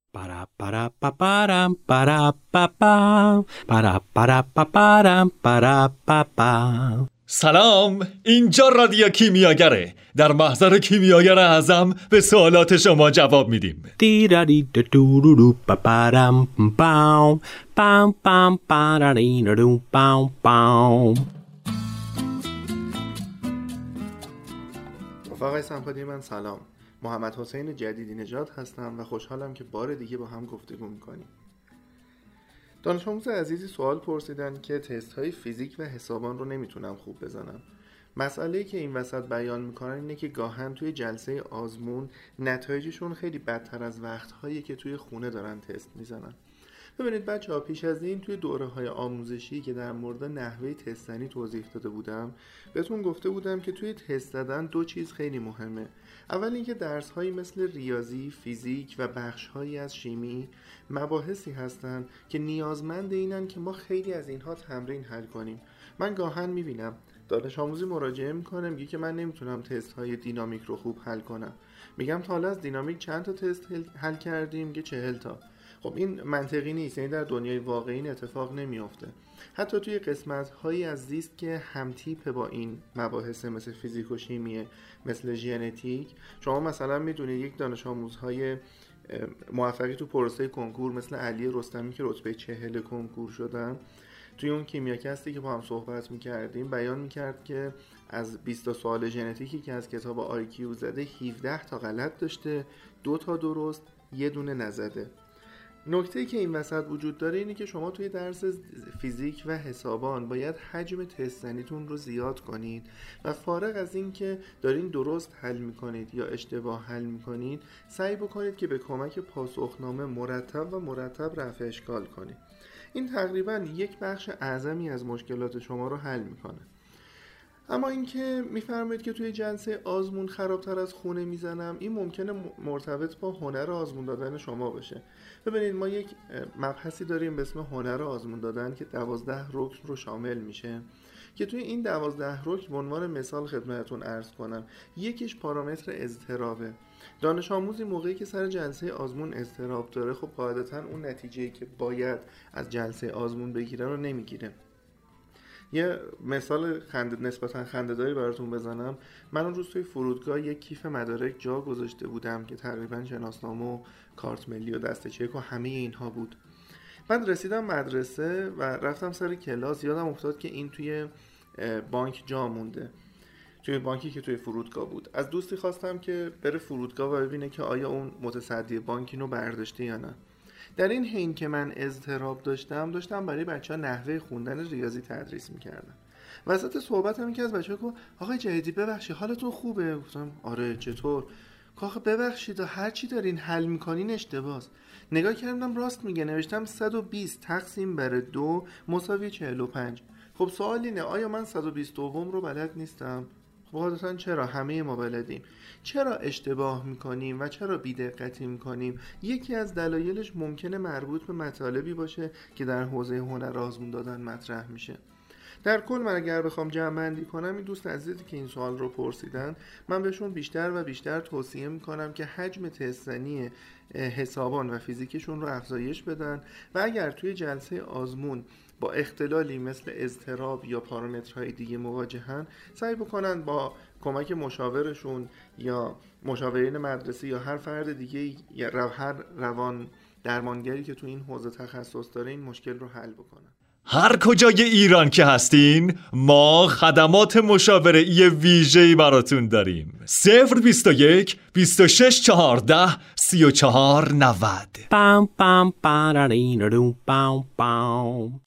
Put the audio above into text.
Para para pa param para pa pam para para pa param para pa pam. سلام، اینجا رادیو کیمیاگره. در محضر کیمیاگر اعظم به سوالات شما جواب میدیم. Tirari da tururu pa param pam pam pam parari da pam pam. رفقای سمپادی من سلام. محمد حسین جدیدی نژاد هستم و خوشحالم که بار دیگه با هم گفتگو میکنیم. دانش آموز عزیزی سوال پرسیدن که تست های فیزیک و حسابان رو نمیتونم خوب بزنم. مسئله‌ای که این وسط بیان میکنن اینه که گاهن توی جلسه آزمون نتایجشون خیلی بدتر از وقتهایی که توی خونه دارن تست میزنن. ببینید بچه‌ها، پیش از این توی دوره‌های آموزشی که در مورد نحوه تست زنی توضیح داده بودم بهتون گفته بودم که توی تست زدن دو چیز خیلی مهمه. اول اینکه درس‌هایی مثل ریاضی، فیزیک و بخش‌هایی از شیمی مباحثی هستن که نیازمند اینن که ما خیلی از اینها تمرین حل کنیم. من گاهن می‌بینم دانش آموزی مراجعه میکنه میگه که من نمیتونم تست های دینامیک رو خوب حل کنم. میگم تا حالا از دینامیک چند تا تست حل کردیم؟ میگه 40 تا. خب این منطقی نیست، یعنی در دنیای واقعی این اتفاق نمیافته. حتی توی قسمت هایی از زیست که هم تیپ با این مباحث مثل فیزیک و شیمیه، مثل ژنتیک، شما مثلا میدونید یک دانش آموزهای موفقی تو پروسه کنکور مثل علی رستمی که رتبه 40 کنکور شدن، توی اون کیمیاکستی که با هم صحبت میکردیم بیان میکرد که از 20 سوال ژنتیکی که از کتاب آیکیو زده 17 تا غلط داشته، 2 تا درست، یه دونه نزده. نکته‌ای که این وسط وجود داره اینه که شما توی درس فیزیک و حسابان باید حجم تست زنیتون رو زیاد کنید و فارغ از این که دارین درست حل میکنید یا اشتباه حل میکنید سعی بکنید که به کمک پاسخنامه مرتب رفع اشکال کنید. این تقریباً یک بخش اعظمی از مشکلات شما رو حل میکنه. اما اینکه میفرمایید که توی جلسه آزمون خرابتر از خونه میزنم، این ممکنه مرتبط با هنر آزمون دادن شما باشه. ببینید ما یک مبحثی داریم به اسم هنر آزمون دادن که 12 رکن رو شامل میشه که توی این 12 رکن به عنوان مثال خدمتتون عرض کنم، یکیش پارامتر اضطرابه. دانش آموزی موقعی که سر جلسه آزمون اضطراب داره، خب قاعدتاً اون نتیجه‌ای که باید از جلسه آزمون بگیره رو نمیگیره. یه مثال نسبتاً خنده‌داری براتون بزنم. من اون روز توی فرودگاه یک کیف مدارک جا گذاشته بودم که تقریباً شناسنامه و کارت ملی و دسته چک و همه اینها بود. بعد رسیدم مدرسه و رفتم سر کلاس، یادم افتاد که این توی بانک جا مونده، توی بانکی که توی فرودگاه بود. از دوستی خواستم که بره فرودگاه و ببینه که آیا اون متصدی بانک اینو برداشته یا نه. در این حین که من اضطراب داشتم برای بچه‌ها نحوه خوندن ریاضی تدریس می‌کردم. وسط صحبتم یکی از بچه‌ها گفت آقای جدیدی ببخشید حالتون خوبه؟ گفتم آره چطور؟ آخه ببخشید هر چی دارین حل می‌کنین اشتباهه. نگاه کردم راست میگه، نوشتم 120 تقسیم بر 2 مساوی 45. خب سوال اینه آیا من 122 رو بلد نیستم؟ خب عادتاً چرا؟ همه ما بلدیم. چرا اشتباه میکنیم و چرا بی‌دقتی میکنیم؟ یکی از دلایلش ممکنه مربوط به مطالبی باشه که در حوزه هنر آزمون دادن مطرح میشه. در کل من اگر بخوام جمع‌بندی کنم، این دوست عزیزی که این سوال رو پرسیدن، من بهشون بیشتر و بیشتر توصیه میکنم که حجم تست زنی حسابان و فیزیکشون رو افزایش بدن و اگر توی جلسه آزمون با اختلالی مثل اضطراب یا پارامترهای دیگه مواجهن، سعی بکنن با کمک مشاورشون یا مشاورین مدرسه یا هر فرد دیگه یا هر روان درمانگری که تو این حوزه تخصص داره این مشکل رو حل بکنن. هر کجای ایران که هستین ما خدمات مشاوره‌ای ویژه‌ای براتون داریم. 021 26 14 34 90. Pam pam parari da pam pam.